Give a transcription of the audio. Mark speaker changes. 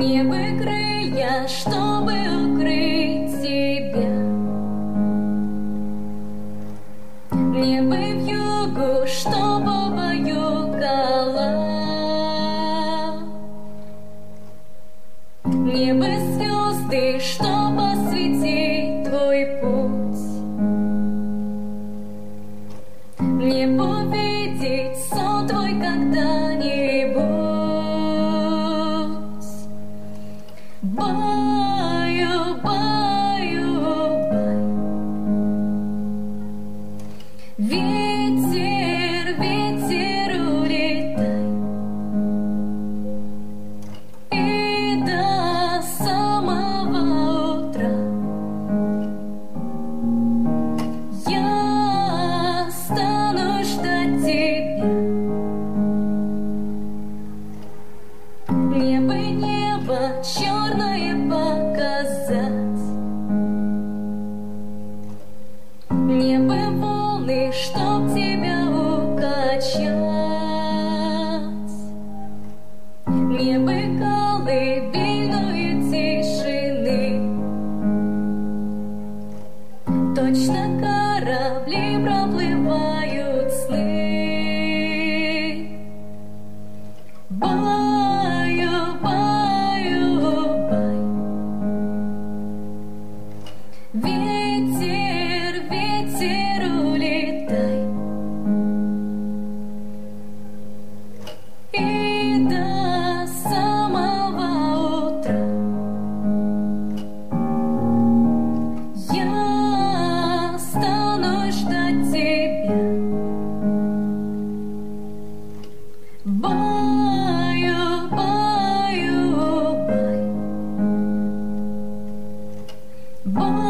Speaker 1: Мне бы крылья, чтобы укрыть тебя. Мне бы вьюгу, чтоб убаюкала. Мне бы звезды, чтоб осветить твой путь. Мне бы увидеть сон твой когда-нибудь. Баю, баю, бай. Ветер, ветер, улетай. И до самого утра я стану ждать тебя. Мне бы небо черное показать. Мне бы волны, чтоб тебя укачать. Мне бы колыбельную тишины. Точно корабли проплывают сны. Баю, баю, бай. Ветер, ветер, улетай. И до самого утра я стану ждать тебя. Баю, баю, бай. Баю.